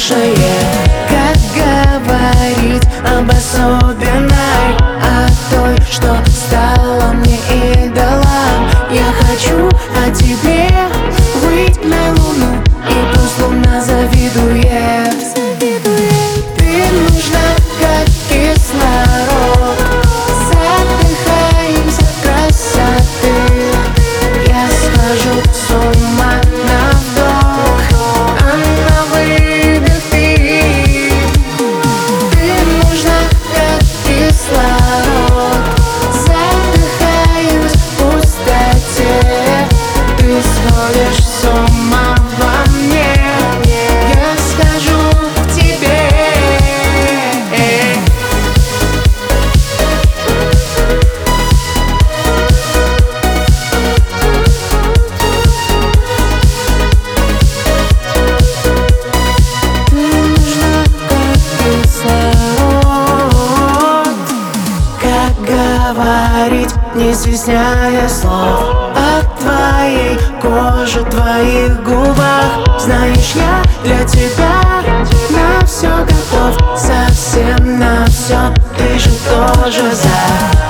большее. Как говорить об особенной, о той, что стала мне идолом. Я хочу о тебе выйти на луну, и пусть луна завидует. Ты нужна, как кислород, задыхаемся от красоты. Я схожу с ума на вдох, а на выдох ты. Ты нужна, как кислород, задыхаюсь в пустоте. Ты сходишь с ума во мне, я схожу к тебе. Ты нужна, как кислород. Как говорить, не стесняя слов, от твоей кожи, твоих губах. Знаешь, я для тебя на все готов, совсем на все. Ты же тоже за.